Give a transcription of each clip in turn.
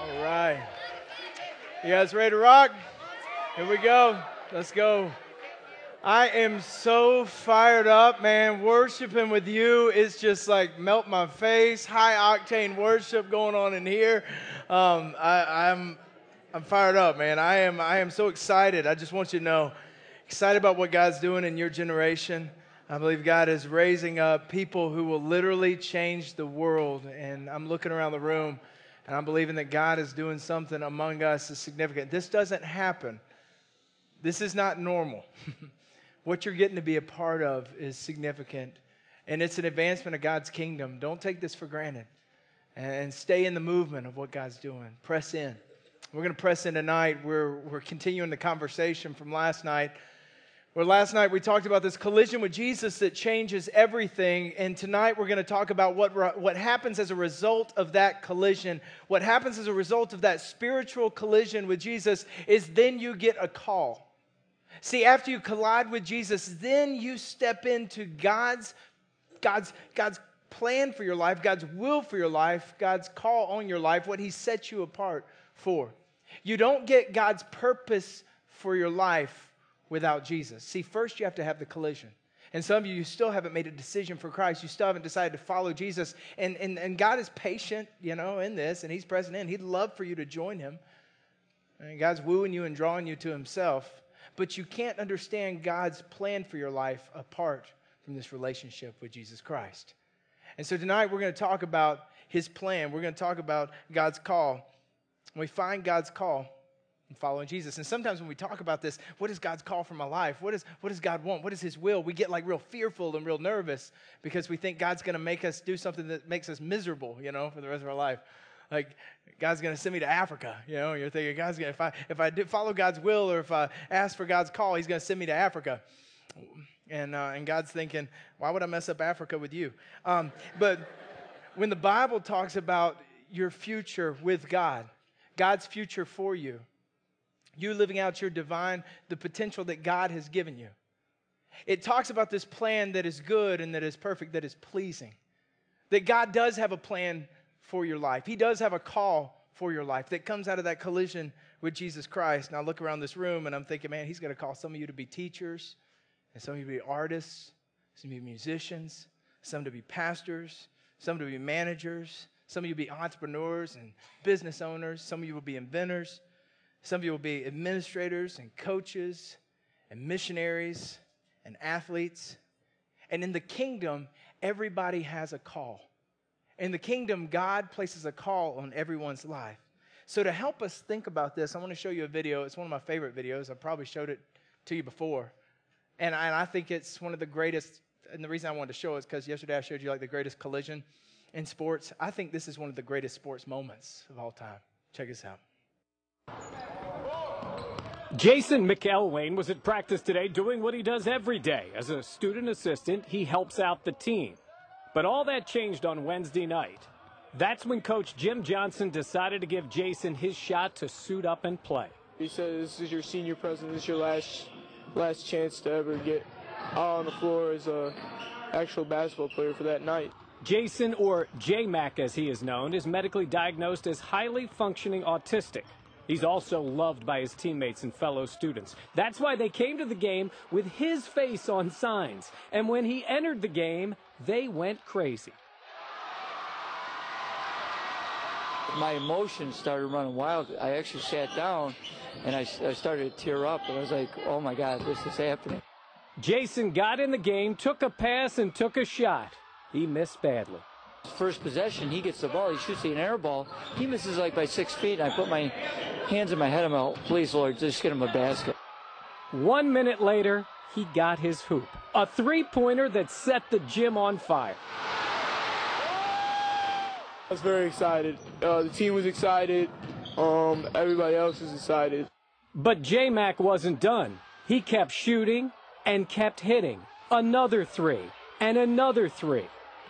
All right. You guys ready to rock? Here we go. Let's go. I am so fired up, man. Worshiping with you is just like melt my face. High octane worship going on in here. I'm fired up, man. I am so excited. I just want you to know, excited about what God's doing in your generation. I believe God is raising up people who will literally change the world. And I'm looking around the room, and I'm believing that God is doing something among us that's significant. This doesn't happen. This is not normal. What you're getting to be a part of is significant, and it's an advancement of God's kingdom. Don't take this for granted, and stay in the movement of what God's doing. Press in. We're going to press in tonight. We're continuing the conversation from last night, where last night we talked about this collision with Jesus that changes everything, and tonight we're going to talk about what happens as a result of that collision. What happens as a result of that spiritual collision with Jesus is then you get a call. See, after you collide with Jesus, then you step into God's plan for your life, God's will for your life, God's call on your life, what He set you apart for. You don't get God's purpose for your life without Jesus. See, first you have to have the collision. And some of you still haven't made a decision for Christ. You still haven't decided to follow Jesus. And God is patient, in this, and He's present in. He'd love for you to join Him. And God's wooing you and drawing you to Himself. But you can't understand God's plan for your life apart from this relationship with Jesus Christ. And so tonight we're going to talk about His plan. We're going to talk about God's call. We find God's call in following Jesus. And sometimes when we talk about this, what is God's call for my life? What does God want? What is His will? We get like real fearful and real nervous because we think God's going to make us do something that makes us miserable, for the rest of our life. Like, God's going to send me to Africa, You're thinking, God's going to, if I follow God's will or if I ask for God's call, He's going to send me to Africa. And God's thinking, why would I mess up Africa with you? But when the Bible talks about your future with God, God's future for you, you living out the potential that God has given you. It talks about this plan that is good and that is perfect, that is pleasing. That God does have a plan for your life. He does have a call for your life that comes out of that collision with Jesus Christ. And I look around this room and I'm thinking, man, He's going to call some of you to be teachers, and some of you to be artists, some of you to be musicians, some to be pastors, some to be managers, some of you to be entrepreneurs and business owners, some of you will be inventors, some of you will be administrators and coaches and missionaries and athletes. And in the kingdom, everybody has a call. In the kingdom, God places a call on everyone's life. So to help us think about this, I want to show you a video. It's one of my favorite videos. I probably showed it to you before. And I think it's one of the greatest, and the reason I wanted to show it is because yesterday I showed you like the greatest collision in sports. I think this is one of the greatest sports moments of all time. Check this out. Jason McElwain was at practice today doing what he does every day. As a student assistant, he helps out the team. But all that changed on Wednesday night. That's when Coach Jim Johnson decided to give Jason his shot to suit up and play. He said, this is your senior present. This is your last chance to ever get out on the floor as an actual basketball player for that night. Jason, or J-Mac as he is known, is medically diagnosed as highly functioning autistic. He's also loved by his teammates and fellow students. That's why they came to the game with his face on signs. And when he entered the game, they went crazy. My emotions started running wild. I actually sat down and I started to tear up. And I was like, oh my God, this is happening. Jason got in the game, took a pass, and took a shot. He missed badly. First possession, he gets the ball. He shoots an air ball. He misses like by 6 feet. And I put my hands in my head. I'm like, please, Lord, just get him a basket. 1 minute later, he got his hoop. A three-pointer that set the gym on fire. I was very excited. The team was excited. Everybody else was excited. But J-Mac wasn't done. He kept shooting and kept hitting. Another three and another three.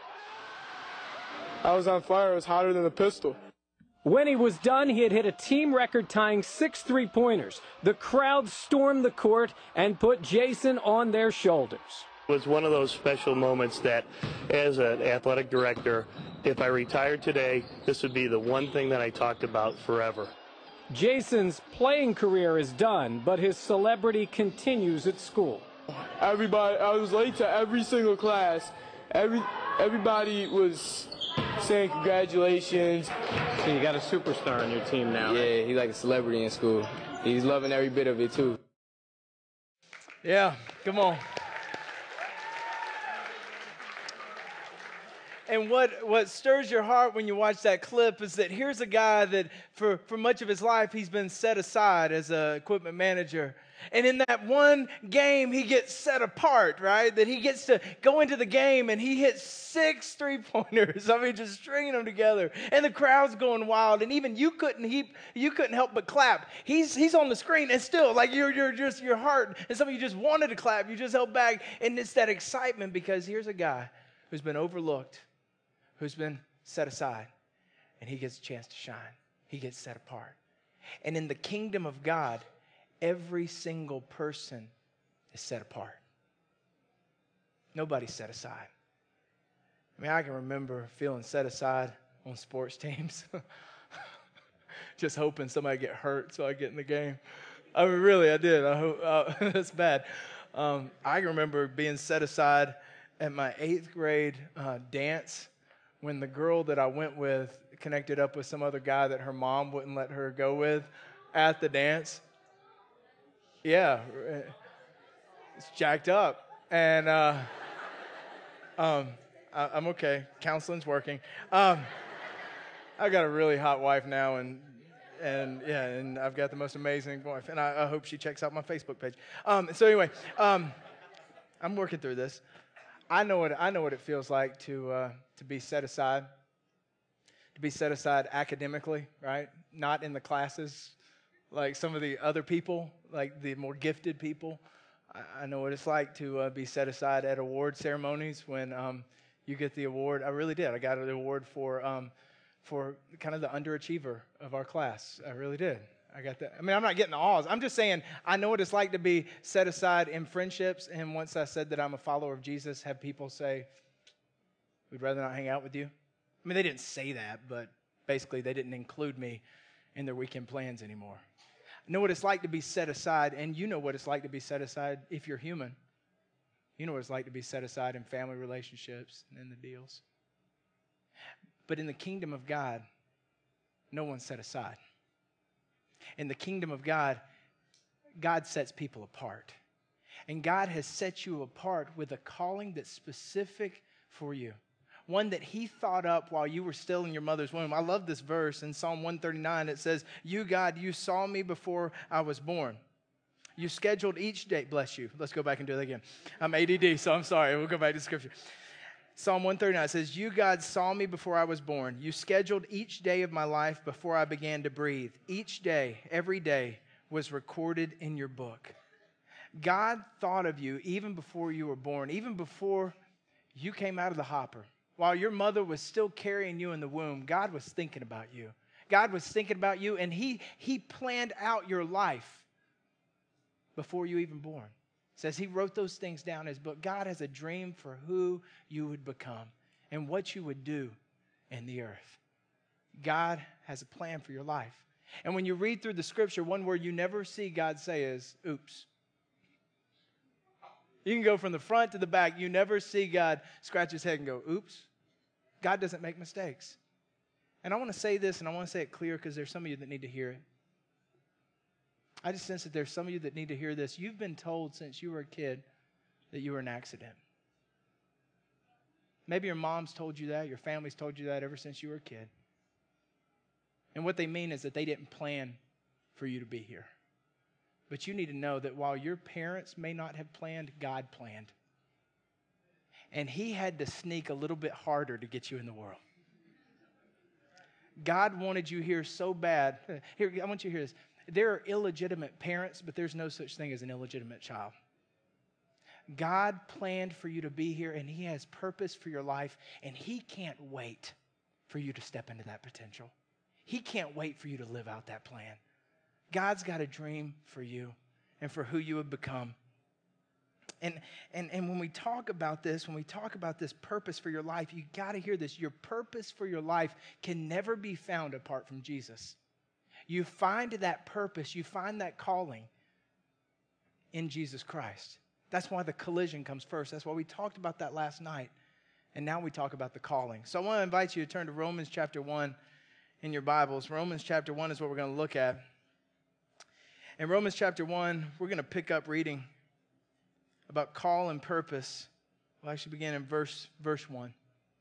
I was on fire. It was hotter than a pistol. When he was done, he had hit a team record tying 6 three-pointers. The crowd stormed the court and put Jason on their shoulders. It was one of those special moments that, as an athletic director, if I retired today, this would be the one thing that I talked about forever. Jason's playing career is done, but his celebrity continues at school. Everybody, I was late to every single class. Everybody was saying congratulations. So you got a superstar on your team now. Yeah, he's like a celebrity in school. He's loving every bit of it, too. Yeah, come on. And what stirs your heart when you watch that clip is that here's a guy that for much of his life, he's been set aside as an equipment manager. And in that one game, he gets set apart, right? That he gets to go into the game and he hits 6 3-pointers. I mean, just stringing them together. And the crowd's going wild. And even you couldn't help but clap. He's on the screen and still, like your heart. And some of you just wanted to clap. You just held back. And it's that excitement because here's a guy who's been overlooked, who's been set aside, and he gets a chance to shine. He gets set apart. And in the kingdom of God, every single person is set apart. Nobody's set aside. I mean, I can remember feeling set aside on sports teams. Just hoping somebody get hurt so I get in the game. I mean, really, I did. I hope that's bad. I can remember being set aside at my 8th grade dance when the girl that I went with connected up with some other guy that her mom wouldn't let her go with at the dance. Yeah, it's jacked up. And I'm okay. Counseling's working. I got a really hot wife now, and I've got the most amazing wife, and I hope she checks out my Facebook page. So anyway, I'm working through this. I know what it feels like to be set aside. To be set aside academically, right? Not in the classes like some of the other people, like the more gifted people. I know what it's like to be set aside at award ceremonies when you get the award. I really did. I got an award for kind of the underachiever of our class. I really did. I got that. I mean, I'm not getting the awes. I'm just saying I know what it's like to be set aside in friendships. And once I said that I'm a follower of Jesus, have people say, we'd rather not hang out with you. I mean, they didn't say that, but basically they didn't include me in their weekend plans anymore. I know what it's like to be set aside, and you know what it's like to be set aside if you're human. You know what it's like to be set aside in family relationships and in the deals. But in the kingdom of God, no one's set aside. In the kingdom of God, God sets people apart. And God has set you apart with a calling that's specific for you. One that he thought up while you were still in your mother's womb. I love this verse in Psalm 139. It says, you, God, you saw me before I was born. You scheduled each day. Bless you. Let's go back and do that again. I'm ADD, so I'm sorry. We'll go back to Scripture. Psalm 139 says, you, God, saw me before I was born. You scheduled each day of my life before I began to breathe. Each day, every day, was recorded in your book. God thought of you even before you were born, even before you came out of the hopper. While your mother was still carrying you in the womb, God was thinking about you. God was thinking about you, and He planned out your life before you even born. It says He wrote those things down in His book. God has a dream for who you would become and what you would do in the earth. God has a plan for your life. And when you read through the Scripture, one word you never see God say is, oops. You can go from the front to the back. You never see God scratch his head and go, oops. God doesn't make mistakes. And I want to say this, and I want to say it clear because there's some of you that need to hear it. I just sense that there's some of you that need to hear this. You've been told since you were a kid that you were an accident. Maybe your mom's told you that, your family's told you that ever since you were a kid. And what they mean is that they didn't plan for you to be here. But you need to know that while your parents may not have planned, God planned. And He had to sneak a little bit harder to get you in the world. God wanted you here so bad. Here, I want you to hear this. There are illegitimate parents, but there's no such thing as an illegitimate child. God planned for you to be here, and He has purpose for your life, and He can't wait for you to step into that potential. He can't wait for you to live out that plan. God's got a dream for you and for who you would become. And when we talk about this, purpose for your life, you got to hear this. Your purpose for your life can never be found apart from Jesus. You find that purpose, you find that calling in Jesus Christ. That's why the collision comes first. That's why we talked about that last night. And now we talk about the calling. So I want to invite you to turn to Romans chapter 1 in your Bibles. Romans chapter 1 is what we're going to look at. In Romans chapter 1, we're going to pick up reading about call and purpose. We'll actually begin in verse 1.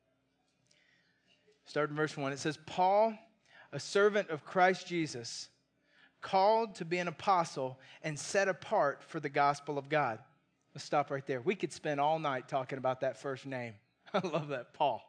Start in verse 1. It says, Paul, a servant of Christ Jesus, called to be an apostle and set apart for the gospel of God. Let's stop right there. We could spend all night talking about that first name. I love that, Paul.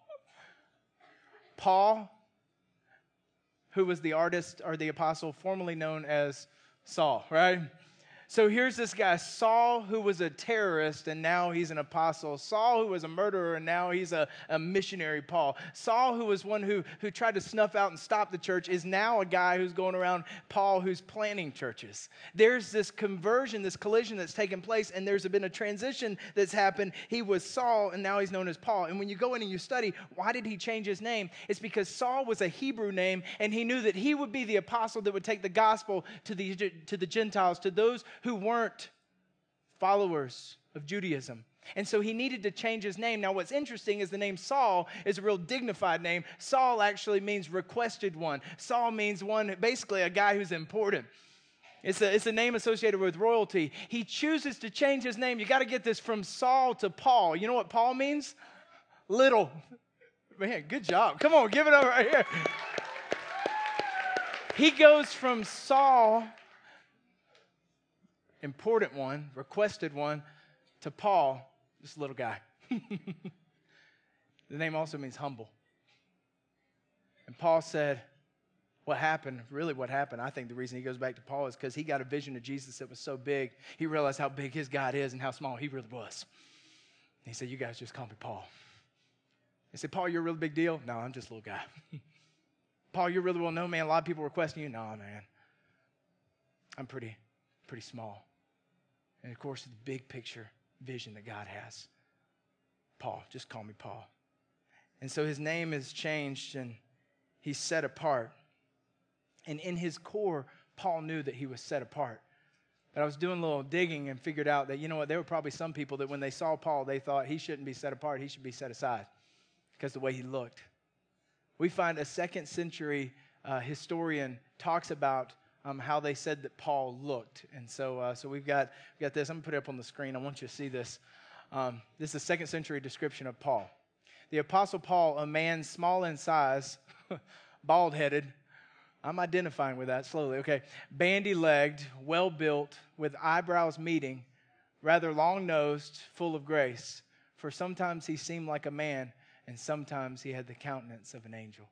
Paul, who was the artist or the apostle formerly known as Saul, right? So here's this guy, Saul, who was a terrorist, and now he's an apostle. Saul, who was a murderer, and now he's a missionary, Paul. Saul, who was one who tried to snuff out and stop the church, is now a guy who's going around, Paul, who's planting churches. There's this conversion, this collision that's taken place, and there's been a transition that's happened. He was Saul, and now he's known as Paul. And when you go in and you study, why did he change his name? It's because Saul was a Hebrew name, and he knew that he would be the apostle that would take the gospel to the Gentiles, to those who weren't followers of Judaism. And so he needed to change his name. Now, what's interesting is the name Saul is a real dignified name. Saul actually means requested one. Saul means one, basically a guy who's important. It's a name associated with royalty. He chooses to change his name. You got to get this, from Saul to Paul. You know what Paul means? Little. Man, good job. Come on, give it up right here. He goes from Saul, important one, requested one, to Paul, this little guy. The name also means humble. And Paul said, what happened, I think the reason he goes back to Paul is because he got a vision of Jesus that was so big, he realized how big his God is and how small he really was. And he said, you guys just call me Paul. He said, Paul, you're a really big deal? No, I'm just a little guy. Paul, you're really well known, man. A lot of people requesting you. No, man. I'm pretty small. And of course, the big picture vision that God has. Paul, just call me Paul. And so his name is changed and he's set apart. And in his core, Paul knew that he was set apart. But I was doing a little digging and figured out that, you know what, there were probably some people that when they saw Paul, they thought he shouldn't be set apart, he should be set aside because of the way he looked. We find a 2nd century historian talks about how they said that Paul looked. And so we've got this. I'm going to put it up on the screen. I want you to see this. This is a 2nd century description of Paul. The Apostle Paul, a man small in size, bald-headed. I'm identifying with that slowly. Okay. Bandy-legged, well-built, with eyebrows meeting, rather long-nosed, full of grace. For sometimes he seemed like a man, and sometimes he had the countenance of an angel.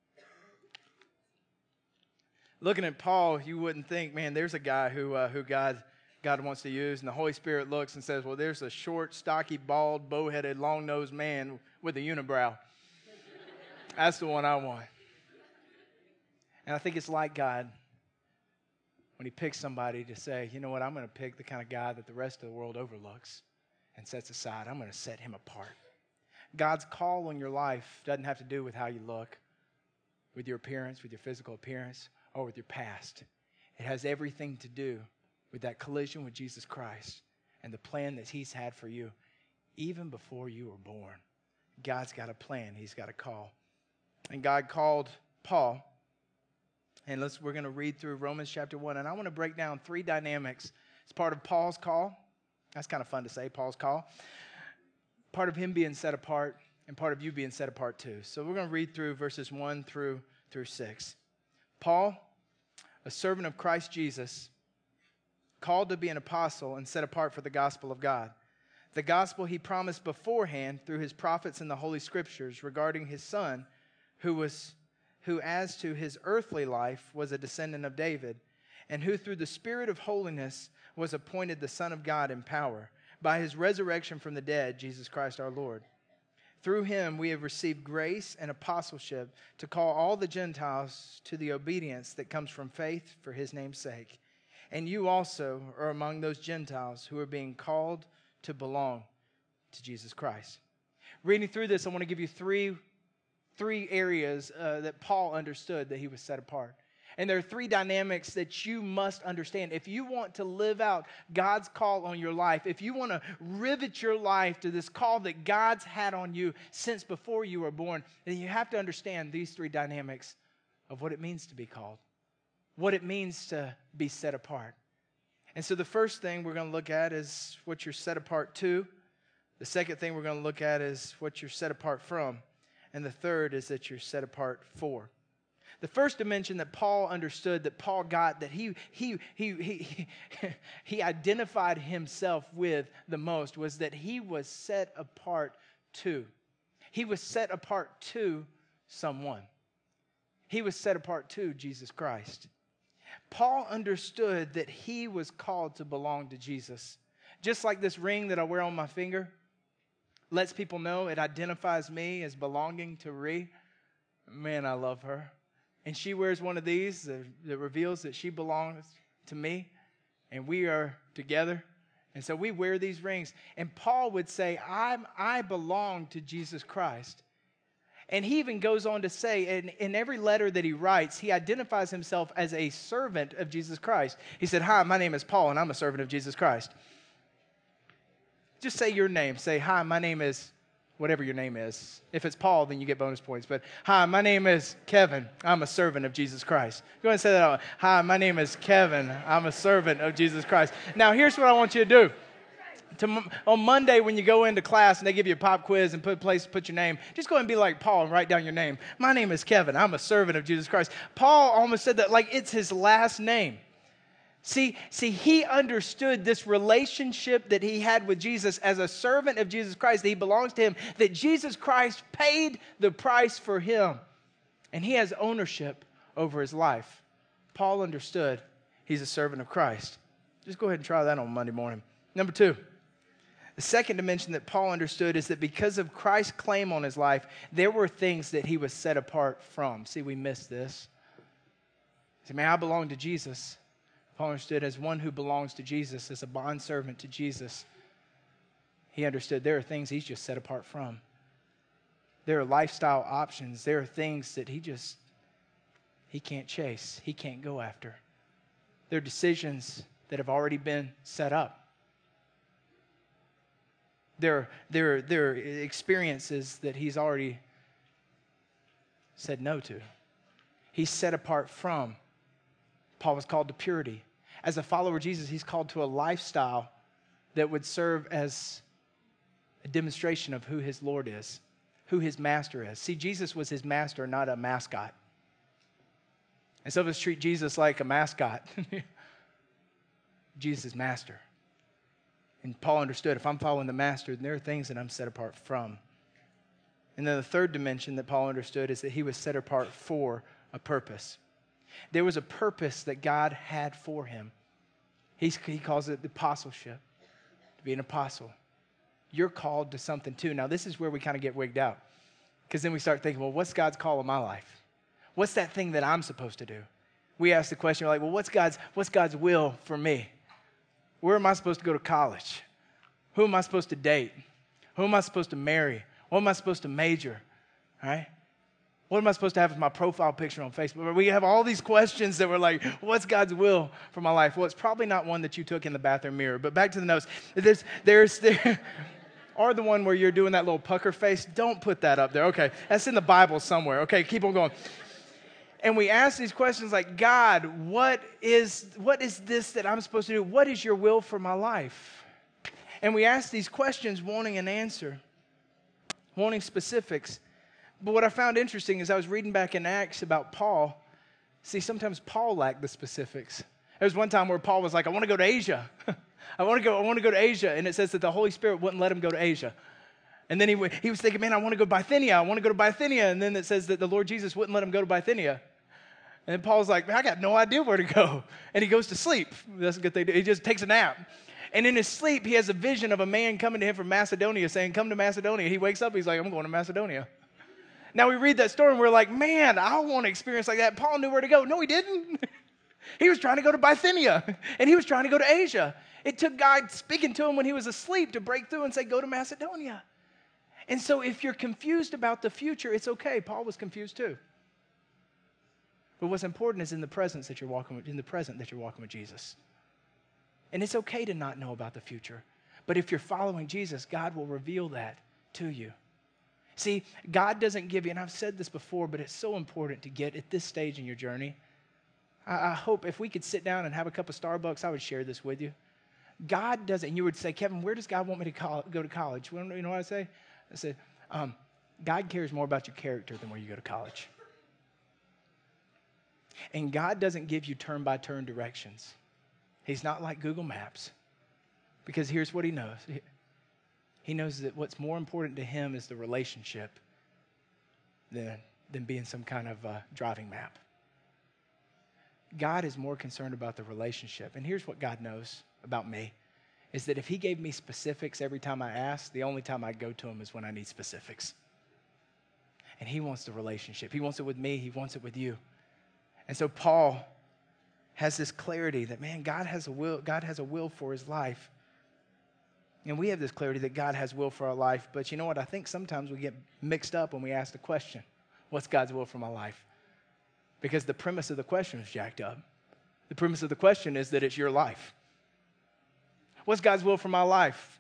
Looking at Paul, you wouldn't think, man, there's a guy who God wants to use. And the Holy Spirit looks and says, well, there's a short, stocky, bald, bow-headed, long-nosed man with a unibrow. That's the one I want. And I think it's like God when he picks somebody to say, you know what, I'm going to pick the kind of guy that the rest of the world overlooks and sets aside. I'm going to set him apart. God's call on your life doesn't have to do with how you look, with your appearance, with your physical appearance, or with your past. It has everything to do with that collision with Jesus Christ and the plan that he's had for you even before you were born. God's got a plan. He's got a call. And God called Paul. And we're going to read through Romans chapter 1. And I want to break down 3 dynamics. It's part of Paul's call. That's kind of fun to say, Paul's call. Part of him being set apart and part of you being set apart too. So we're going to read through verses 1 through 6. Paul, a servant of Christ Jesus, called to be an apostle and set apart for the gospel of God. The gospel he promised beforehand through his prophets in the Holy Scriptures regarding his Son, who as to his earthly life was a descendant of David, and who through the Spirit of holiness was appointed the Son of God in power, by his resurrection from the dead, Jesus Christ our Lord. Through him we have received grace and apostleship to call all the Gentiles to the obedience that comes from faith for his name's sake. And you also are among those Gentiles who are being called to belong to Jesus Christ. Reading through this, I want to give you three areas that Paul understood that he was set apart. And there are three dynamics that you must understand. If you want to live out God's call on your life, if you want to rivet your life to this call that God's had on you since before you were born, then you have to understand these three dynamics of what it means to be called, what it means to be set apart. And so the first thing we're going to look at is what you're set apart to. The second thing we're going to look at is what you're set apart from. And the third is that you're set apart for. The first dimension that Paul understood, that Paul got, that he identified himself with the most, was that he was set apart to. He was set apart to someone. He was set apart to Jesus Christ. Paul understood that he was called to belong to Jesus. Just like this ring that I wear on my finger lets people know, it identifies me as belonging to Ree. Man, I love her. And she wears one of these that reveals that she belongs to me, and we are together. And so we wear these rings. And Paul would say, I belong to Jesus Christ. And he even goes on to say, in every letter that he writes, he identifies himself as a servant of Jesus Christ. He said, hi, my name is Paul, and I'm a servant of Jesus Christ. Just say your name. Say, hi, my name is whatever your name is. If it's Paul, then you get bonus points. But, hi, my name is Kevin. I'm a servant of Jesus Christ. Go ahead and say that out. Hi, my name is Kevin. I'm a servant of Jesus Christ. Now, here's what I want you to do. On Monday, when you go into class and they give you a pop quiz and put your name, just go ahead and be like Paul and write down your name. My name is Kevin. I'm a servant of Jesus Christ. Paul almost said that like it's his last name. See, he understood this relationship that he had with Jesus as a servant of Jesus Christ, that he belongs to him, that Jesus Christ paid the price for him, and he has ownership over his life. Paul understood he's a servant of Christ. Just go ahead and try that on Monday morning. Number two, the second dimension that Paul understood is that because of Christ's claim on his life, there were things that he was set apart from. See, we missed this. See, man, I belong to Jesus. Paul understood as one who belongs to Jesus, as a bondservant to Jesus. He understood there are things he's just set apart from. There are lifestyle options. There are things that he can't chase. He can't go after. There are decisions that have already been set up. There are experiences that he's already said no to. He's set apart from. Paul was called to purity. As a follower of Jesus, he's called to a lifestyle that would serve as a demonstration of who his Lord is, who his master is. See, Jesus was his master, not a mascot. And some of us treat Jesus like a mascot. Jesus is master. And Paul understood, if I'm following the master, then there are things that I'm set apart from. And then the third dimension that Paul understood is that he was set apart for a purpose. There was a purpose that God had for him. He calls it the apostleship, to be an apostle. You're called to something too. Now, this is where we kind of get wigged out, because then we start thinking, well, what's God's call in my life? What's that thing that I'm supposed to do? We ask the question, we're like, well, what's God's will for me? Where am I supposed to go to college? Who am I supposed to date? Who am I supposed to marry? What am I supposed to major? All right? What am I supposed to have as my profile picture on Facebook? We have all these questions that we're like, what's God's will for my life? Well, it's probably not one that you took in the bathroom mirror. But back to the notes. Or the one where you're doing that little pucker face. Don't put that up there. Okay, that's in the Bible somewhere. Okay, keep on going. And we ask these questions like, God, what is this that I'm supposed to do? What is your will for my life? And we ask these questions wanting an answer, wanting specifics. But what I found interesting is I was reading back in Acts about Paul. See, sometimes Paul lacked the specifics. There was one time where Paul was like, I want to go to Asia. I want to go to Asia. And it says that the Holy Spirit wouldn't let him go to Asia. And then he was thinking, man, I want to go to Bithynia. I want to go to Bithynia. And then it says that the Lord Jesus wouldn't let him go to Bithynia. And then Paul's like, man, I got no idea where to go. And he goes to sleep. That's a good thing. He just takes a nap. And in his sleep, he has a vision of a man coming to him from Macedonia saying, come to Macedonia. He wakes up. He's like, I'm going to Macedonia. Now we read that story and we're like, man, I want to experience like that. Paul knew where to go. No, he didn't. He was trying to go to Bithynia. And he was trying to go to Asia. It took God speaking to him when he was asleep to break through and say, go to Macedonia. And so if you're confused about the future, it's okay. Paul was confused too. But what's important is in the present that you're walking with Jesus. And it's okay to not know about the future. But if you're following Jesus, God will reveal that to you. See, God doesn't give you, and I've said this before, but it's so important to get at this stage in your journey. I hope if we could sit down and have a cup of Starbucks, I would share this with you. God doesn't, and you would say, Kevin, where does God want me to go to college? Well, you know what I say? I said, God cares more about your character than where you go to college. And God doesn't give you turn-by-turn directions. He's not like Google Maps. Because here's what he knows. He knows that what's more important to him is the relationship than being some kind of driving map. God is more concerned about the relationship. And here's what God knows about me, is that if he gave me specifics every time I ask, the only time I go to him is when I need specifics. And he wants the relationship. He wants it with me. He wants it with you. And so Paul has this clarity that, man, God has a will. God has a will for his life. And we have this clarity that God has will for our life. But you know what? I think sometimes we get mixed up when we ask the question, what's God's will for my life? Because the premise of the question is jacked up. The premise of the question is that it's your life. What's God's will for my life?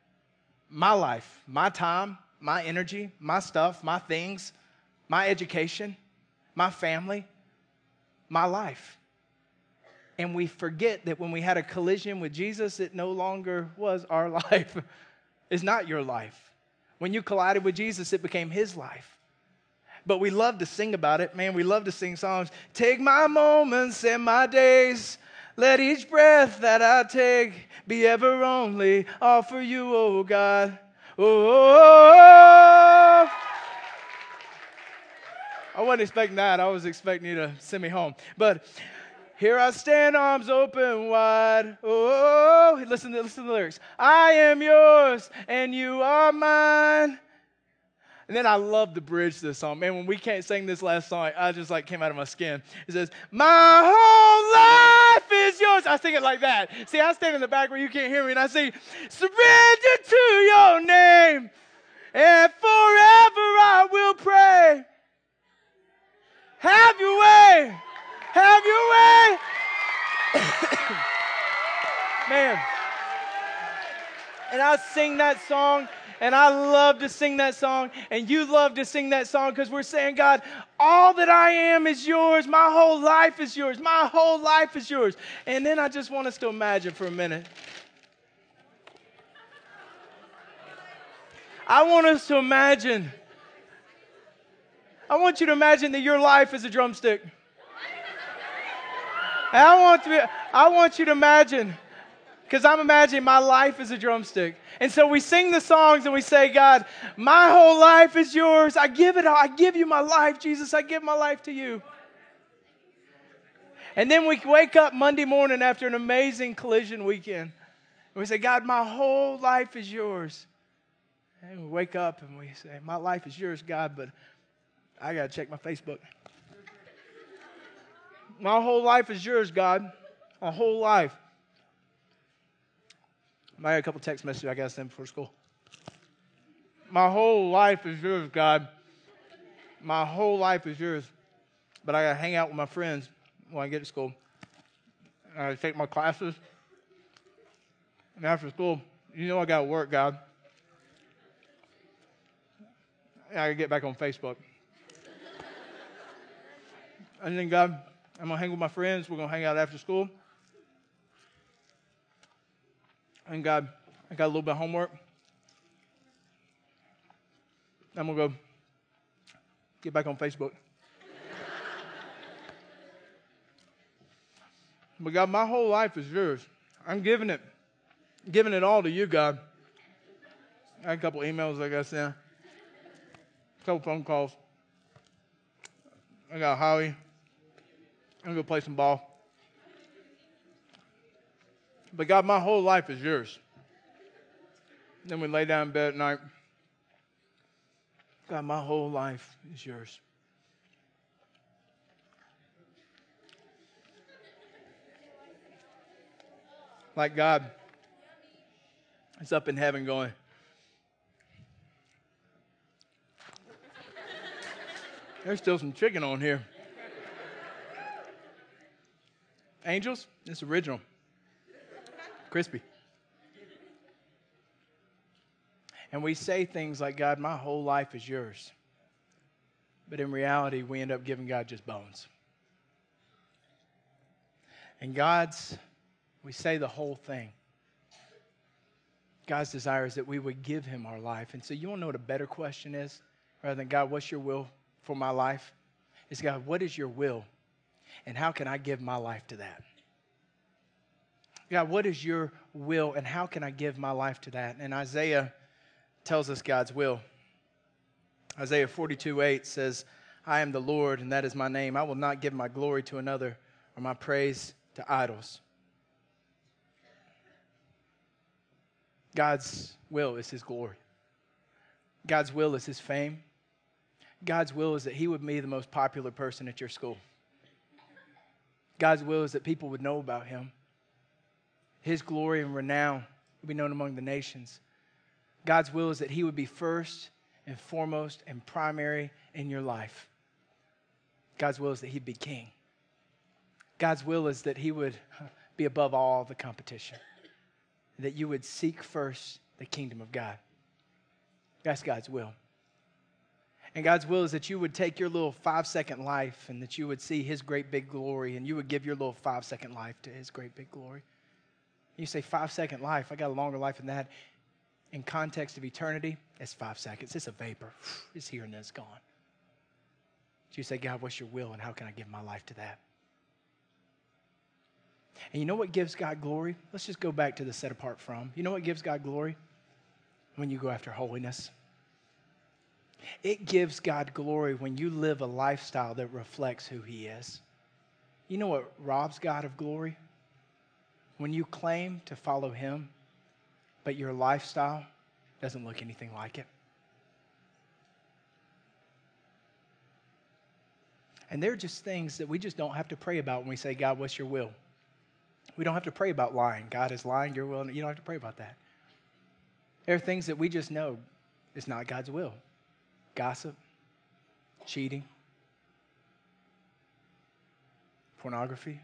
My time, my energy, my stuff, my things, my education, my family, my life. And we forget that when we had a collision with Jesus, it no longer was our life. It's not your life. When you collided with Jesus, it became his life. But we love to sing about it. Man, we love to sing songs. Take my moments and my days. Let each breath that I take be ever only all for you, oh God. Oh. I wasn't expecting that. I was expecting you to send me home. But here I stand, arms open wide. Oh, listen to the lyrics. I am yours and you are mine. And then I love the bridge to this song. Man, when we can't sing this last song, I just came out of my skin. It says, my whole life is yours. I sing it like that. See, I stand in the back where you can't hear me, and I sing, surrender to your name, and forever I will pray. Have your way. Have your way. Man. And I sing that song. And I love to sing that song, and you love to sing that song because we're saying, God, all that I am is yours. My whole life is yours. My whole life is yours. And then I just want us to imagine for a minute. I want us to imagine. I want you to imagine that your life is a drumstick. And I want you to imagine, because I'm imagining my life is a drumstick. And so we sing the songs and we say, God, my whole life is yours. I give it all. I give you my life, Jesus. I give my life to you. And then we wake up Monday morning after an amazing collision weekend. And we say, God, my whole life is yours. And we wake up and we say, my life is yours, God, but I got to check my Facebook. My whole life is yours, God. My whole life. I got a couple text messages I got to send before school. My whole life is yours, God. My whole life is yours. But I got to hang out with my friends when I get to school. I got to take my classes. And after school, you know I got to work, God. And I got to get back on Facebook. And then, God, I'm going to hang with my friends. We're going to hang out after school. And God, I got a little bit of homework. I'm going to go get back on Facebook. But God, my whole life is yours. I'm giving it all to you, God. I had a couple emails I got sent. A couple phone calls. I got Howie. I'm going to go play some ball. But God, my whole life is yours. Then we lay down in bed at night. God, my whole life is yours. Like God is up in heaven going, there's still some chicken on here. Angels, it's original. Crispy. And we say things like, God, my whole life is yours. But in reality, we end up giving God just bones. And we say the whole thing. God's desire is that we would give him our life. And so you want to know what a better question is? Rather than, God, what's your will for my life? It's, God, what is your will? And how can I give my life to that? God, what is your will? And how can I give my life to that? And Isaiah tells us God's will. Isaiah 42:8 says, I am the Lord, and that is my name. I will not give my glory to another or my praise to idols. God's will is his glory. God's will is his fame. God's will is that he would be the most popular person at your school. God's will is that people would know about him. His glory and renown would be known among the nations. God's will is that he would be first and foremost and primary in your life. God's will is that he'd be king. God's will is that he would be above all the competition. That you would seek first the kingdom of God. That's God's will. And God's will is that you would take your little 5-second life and that you would see his great big glory and you would give your little 5-second life to his great big glory. You say 5-second life, I got a longer life than that. In context of eternity, it's 5 seconds. It's a vapor. It's here and then it's gone. So you say, God, what's your will and how can I give my life to that? And you know what gives God glory? Let's just go back to the set apart from. You know what gives God glory? When you go after holiness. It gives God glory when you live a lifestyle that reflects who he is. You know what robs God of glory? When you claim to follow him, but your lifestyle doesn't look anything like it. And they're just things that we just don't have to pray about when we say, God, what's your will? We don't have to pray about lying. God is lying, your will. You don't have to pray about that. There are things that we just know is not God's will. Gossip, cheating, pornography.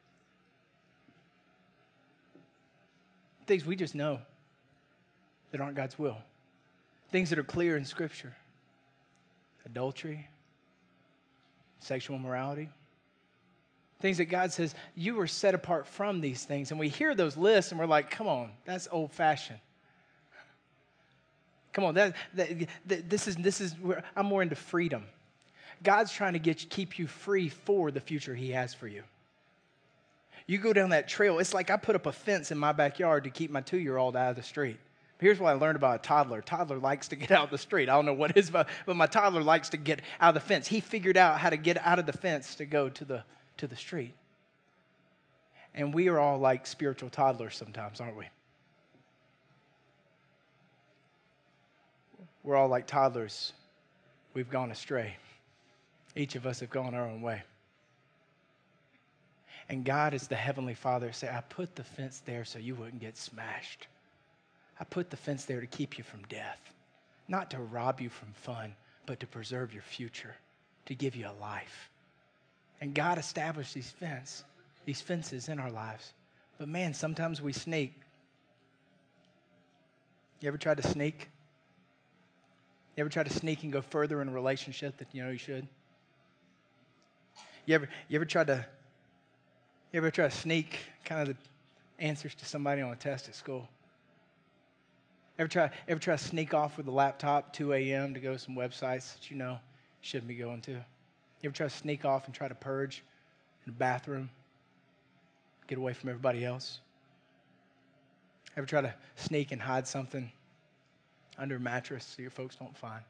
Things we just know that aren't God's will. Things that are clear in Scripture. Adultery, sexual immorality. Things that God says, you were set apart from these things. And we hear those lists and we're like, come on, that's old-fashioned. Come on, this is where I'm more into freedom. God's trying to keep you free for the future he has for you. You go down that trail, it's like I put up a fence in my backyard to keep my 2-year-old out of the street. Here's what I learned about a toddler. Toddler likes to get out of the street. I don't know what it is, but my toddler likes to get out of the fence. He figured out how to get out of the fence to go to the street. And we are all like spiritual toddlers sometimes, aren't we? We're all like toddlers. We've gone astray. Each of us have gone our own way. And God is the Heavenly Father. Say, I put the fence there so you wouldn't get smashed. I put the fence there to keep you from death. Not to rob you from fun, but to preserve your future, to give you a life. And God established these fences in our lives. But man, sometimes we sneak. You ever tried to sneak? You ever try to sneak and go further in a relationship that you know you should? You ever try to sneak kind of the answers to somebody on a test at school? Ever try to sneak off with a laptop 2 a.m. to go to some websites that you know you shouldn't be going to? You ever try to sneak off and try to purge in the bathroom? Get away from everybody else? Ever try to sneak and hide something under a mattress so your folks don't find?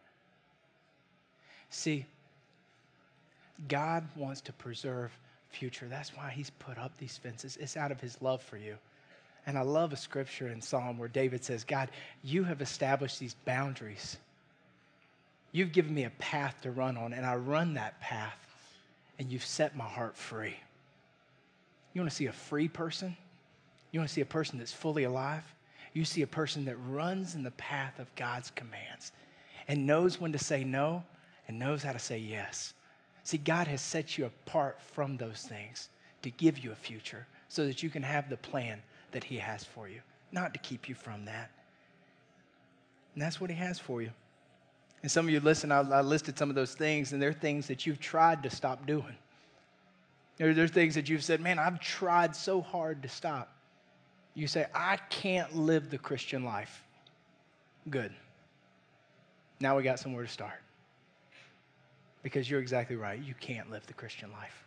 See, God wants to preserve future. That's why he's put up these fences. It's out of his love for you. And I love a scripture in Psalm where David says, God, you have established these boundaries. You've given me a path to run on, and I run that path, and you've set my heart free. You want to see a free person? You want to see a person that's fully alive? You see a person that runs in the path of God's commands and knows when to say no and knows how to say yes. See, God has set you apart from those things to give you a future so that you can have the plan that he has for you, not to keep you from that. And that's what he has for you. And some of you listen, I listed some of those things, and they're things that you've tried to stop doing. There are things that you've said, man, I've tried so hard to stop. You say, I can't live the Christian life. Good. Now we got somewhere to start. Because you're exactly right. You can't live the Christian life.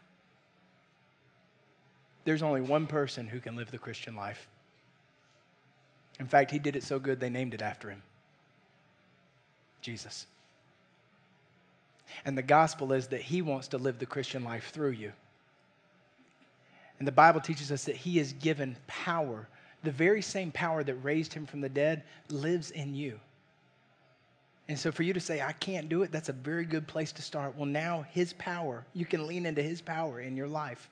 There's only one person who can live the Christian life. In fact, he did it so good they named it after him. Jesus. And the gospel is that he wants to live the Christian life through you. And the Bible teaches us that he is given power. The very same power that raised him from the dead lives in you. And so for you to say, I can't do it, that's a very good place to start. Well, now his power, you can lean into his power in your life.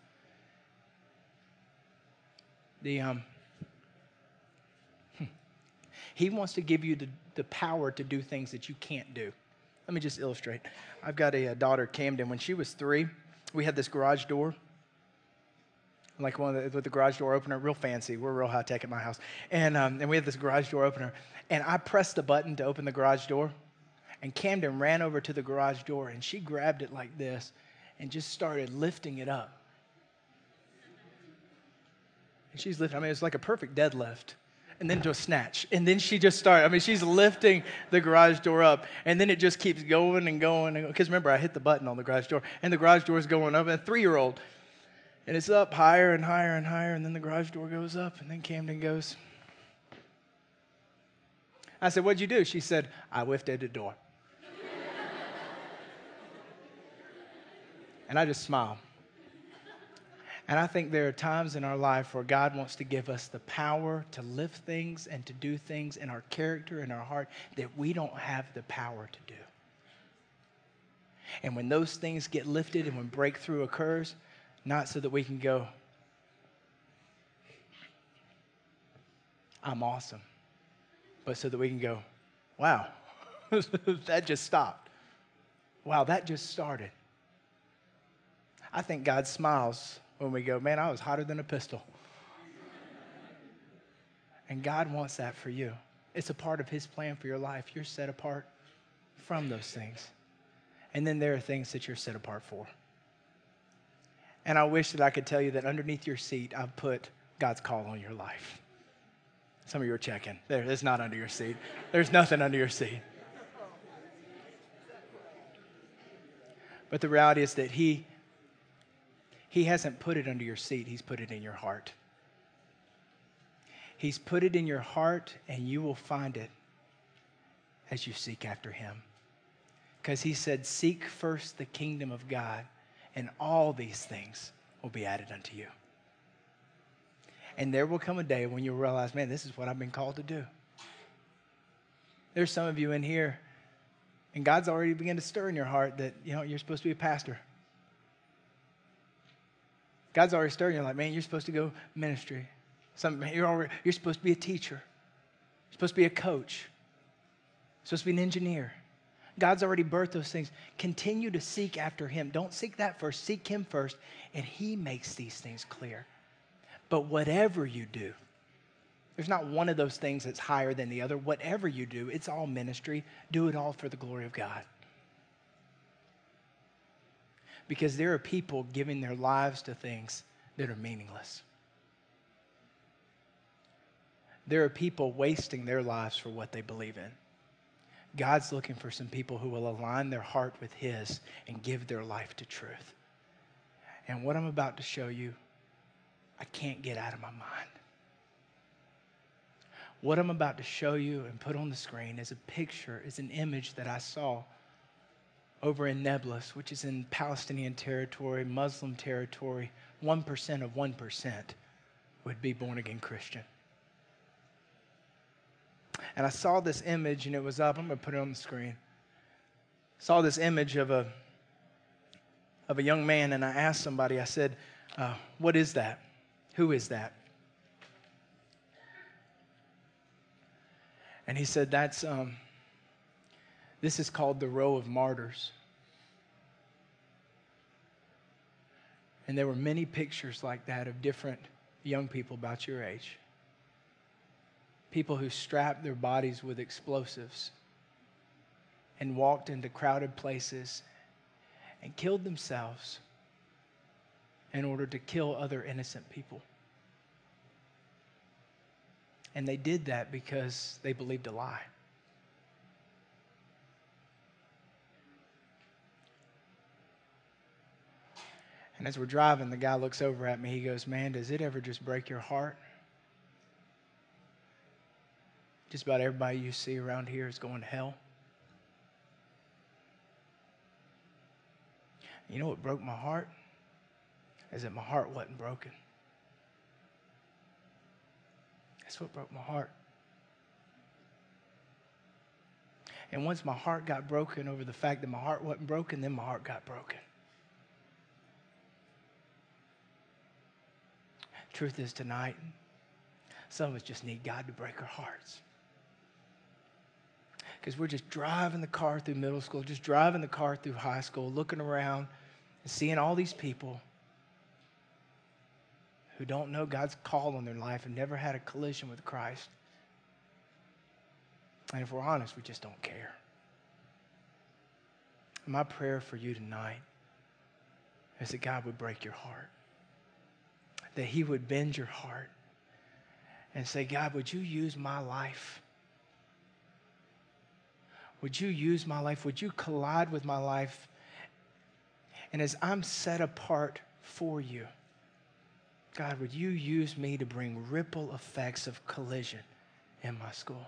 He wants to give you the power to do things that you can't do. Let me just illustrate. I've got a daughter, Camden. When she was 3, we had this garage door. Like one with the garage door opener, real fancy. We're real high tech at my house. And we had this garage door opener. And I pressed the button to open the garage door. And Camden ran over to the garage door and she grabbed it like this and just started lifting it up. And she's lifting, it was like a perfect deadlift. And then to a snatch. And then she just started, she's lifting the garage door up. And then it just keeps going and going. Because remember, I hit the button on the garage door. And the garage door is going up. And a 3-year-old. And it's up higher and higher and higher. And then the garage door goes up. And then Camden goes. I said, what'd you do? She said, I lifted the door. And I just smiled. And I think there are times in our life where God wants to give us the power to lift things and to do things in our character, in our heart, that we don't have the power to do. And when those things get lifted and when breakthrough occurs, not so that we can go, I'm awesome, but so that we can go, wow, that just stopped. Wow, that just started. I think God smiles when we go, man, I was hotter than a pistol. And God wants that for you. It's a part of his plan for your life. You're set apart from those things. And then there are things that you're set apart for. And I wish that I could tell you that underneath your seat, I've put God's call on your life. Some of you are checking. It's not under your seat. There's nothing under your seat. But the reality is that he hasn't put it under your seat. He's put it in your heart. He's put it in your heart, and you will find it as you seek after him. Because he said, seek first the kingdom of God, and all these things will be added unto you. And there will come a day when you'll realize, man, this is what I've been called to do. There's some of you in here, and God's already begun to stir in your heart that, you're supposed to be a pastor. God's already stirring you like, man, you're supposed to go ministry. You're supposed to be a teacher. You're supposed to be a coach. You're supposed to be an engineer. God's already birthed those things. Continue to seek after him. Don't seek that first. Seek him first, and he makes these things clear. But whatever you do, there's not one of those things that's higher than the other. Whatever you do, it's all ministry. Do it all for the glory of God. Because there are people giving their lives to things that are meaningless. There are people wasting their lives for what they believe in. God's looking for some people who will align their heart with his and give their life to truth. And what I'm about to show you, I can't get out of my mind. What I'm about to show you and put on the screen is a picture, is an image that I saw over in Nablus, which is in Palestinian territory, Muslim territory. 1% of 1% would be born-again Christian. And I saw this image, and it was up. I'm going to put it on the screen. Saw this image of a young man, and I asked somebody, I said, what is that? Who is that? And he said, this is called the Row of Martyrs. And there were many pictures like that of different young people about your age. People who strapped their bodies with explosives and walked into crowded places and killed themselves in order to kill other innocent people. And they did that because they believed a lie. And as we're driving, the guy looks over at me. He goes, man, does it ever just break your heart? Just about everybody you see around here is going to hell. You know what broke my heart? Is that my heart wasn't broken. That's what broke my heart. And once my heart got broken over the fact that my heart wasn't broken, then my heart got broken. Truth is, tonight, some of us just need God to break our hearts. Because we're just driving the car through middle school, just driving the car through high school, looking around and seeing all these people who don't know God's call on their life and never had a collision with Christ. And if we're honest, we just don't care. And my prayer for you tonight is that God would break your heart. That he would bend your heart and say, God, would you use my life? Would you use my life? Would you collide with my life? And as I'm set apart for you, God, would you use me to bring ripple effects of collision in my school?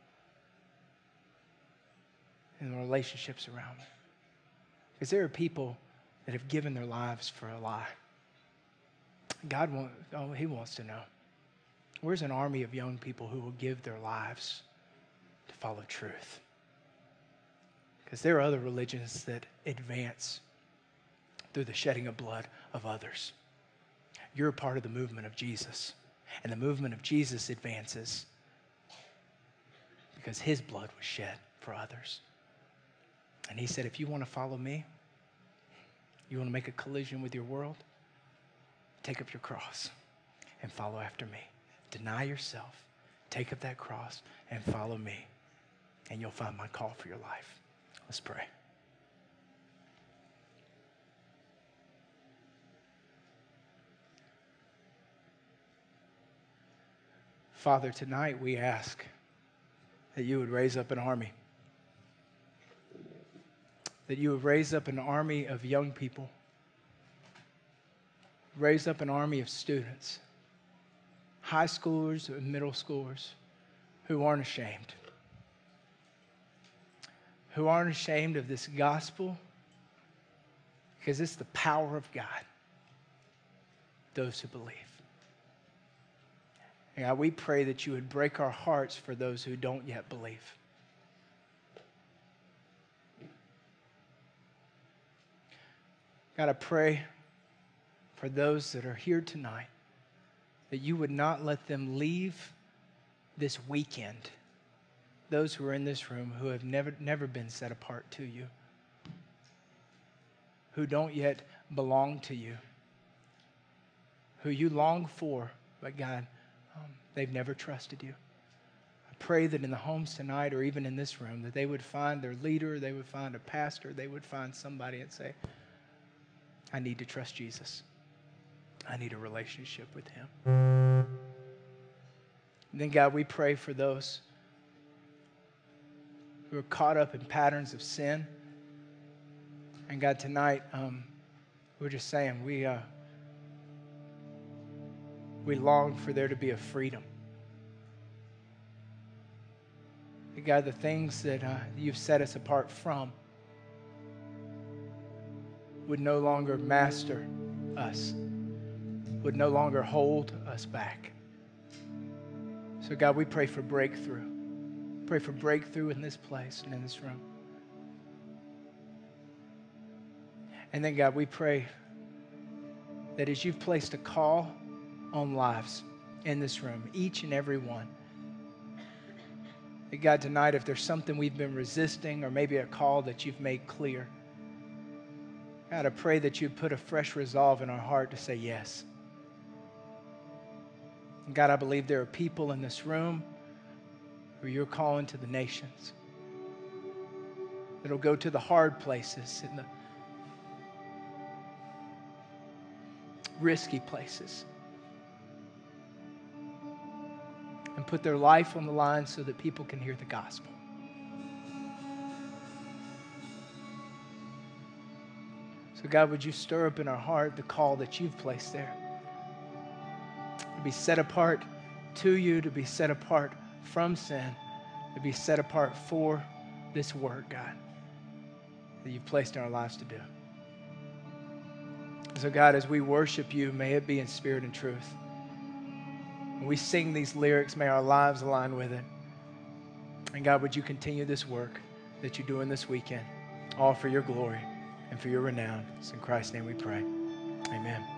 In the relationships around me. Because there are people that have given their lives for a lie. God he wants to know. Where's an army of young people who will give their lives to follow truth? Because there are other religions that advance through the shedding of blood of others. You're a part of the movement of Jesus. And the movement of Jesus advances because his blood was shed for others. And he said, if you want to follow me, you want to make a collision with your world, take up your cross and follow after me. Deny yourself, take up that cross and follow me, and you'll find my call for your life. Let's pray. Father, tonight we ask that you would raise up an army. That you would raise up an army of young people. Raise up an army of students, high schoolers and middle schoolers who aren't ashamed. Who aren't ashamed of this gospel because it's the power of God. Those who believe. And God, we pray that you would break our hearts for those who don't yet believe. God, I pray for those that are here tonight that you would not let them leave this weekend. Those who are in this room who have never been set apart to you, who don't yet belong to you, who you long for, but God, they've never trusted you. I pray that in the homes tonight or even in this room that they would find their leader, they would find a pastor, they would find somebody and say, I need to trust Jesus. I need a relationship with him. And then God, we pray for those who are caught up in patterns of sin. And God, tonight, we're just saying we long for there to be a freedom. And God, the things that you've set us apart from would no longer master us, would no longer hold us back. So God, we pray for breakthrough. Pray for breakthrough in this place and in this room. And then God, we pray that as you've placed a call on lives in this room, each and every one, That God, tonight, if there's something we've been resisting or maybe a call that you've made clear, God, I pray that you'd put a fresh resolve in our heart to say yes. And God, I believe there are people in this room who you're calling to the nations. That'll go to the hard places and the risky places and put their life on the line so that people can hear the gospel. So God, would you stir up in our heart the call that you've placed there? To be set apart to you, to be set apart from sin, to be set apart for this work, God, that you've placed in our lives to do. So God, as we worship you, may it be in spirit and truth. When we sing these lyrics, may our lives align with it. And God, would you continue this work that you're doing this weekend, all for your glory and for your renown. It's in Christ's name we pray. Amen.